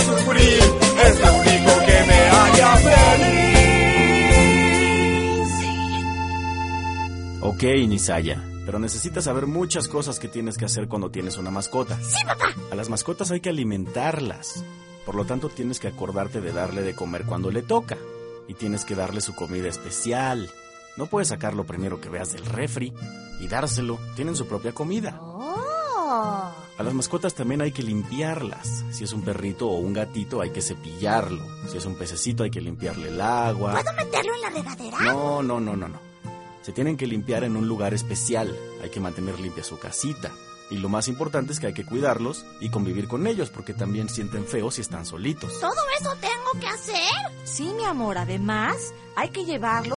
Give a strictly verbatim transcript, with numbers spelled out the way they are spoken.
sufrir, es lo único que me haría feliz. Ok, Nisaya, pero necesitas saber muchas cosas que tienes que hacer cuando tienes una mascota. ¡Sí, papá! A las mascotas hay que alimentarlas. Por lo tanto, tienes que acordarte de darle de comer cuando le toca. Y tienes que darle su comida especial. No puedes sacarlo primero que veas del refri y dárselo. Tienen su propia comida. ¡Oh! A las mascotas también hay que limpiarlas. Si es un perrito o un gatito, hay que cepillarlo. Si es un pececito, hay que limpiarle el agua. ¿Puedo meterlo en la regadera? No, no, no, no, no. Se tienen que limpiar en un lugar especial. Hay que mantener limpia su casita. Y lo más importante es que hay que cuidarlos y convivir con ellos, porque también sienten feo si están solitos. ¿Todo eso tengo que hacer? Sí, mi amor, además hay que llevarlo